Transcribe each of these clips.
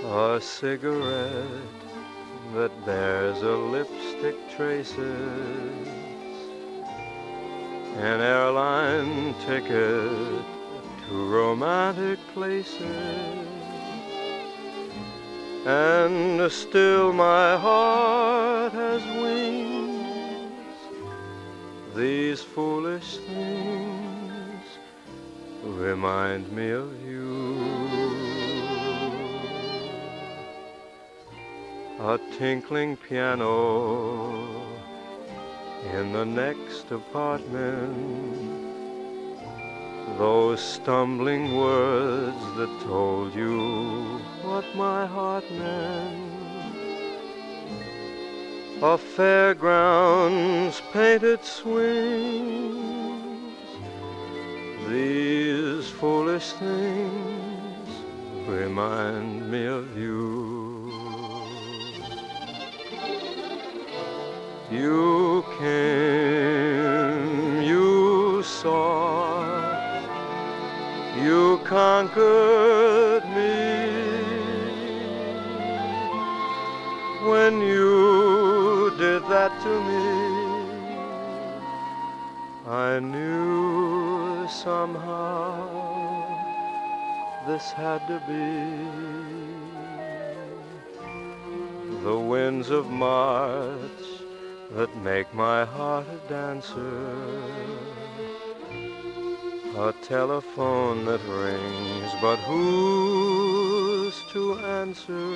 A cigarette that bears a lipstick traces, an airline ticket to romantic places, and still my heart has wings. These foolish things remind me of you. A tinkling piano in the next apartment, those stumbling words that told you what my heart meant. A fairground's painted swings. These foolish things remind me of you. You came, you saw, you conquered me. When you did that to me, I knew somehow this had to be. The winds of March that make my heart a dancer, a telephone that rings, but who's to answer?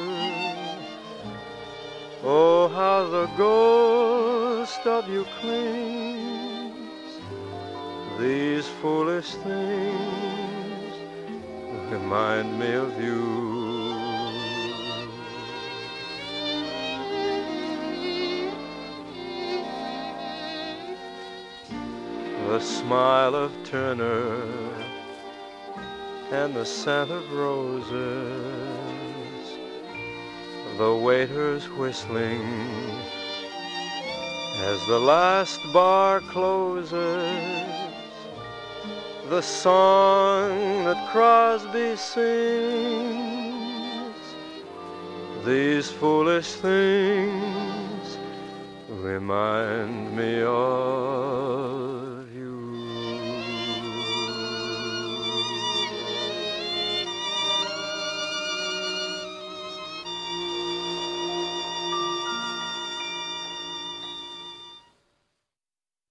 Oh, how the ghost of you clings. These foolish things remind me of you. The smile of Turner and the scent of roses, the waiters whistling as the last bar closes, the song that Crosby sings. These foolish things remind me of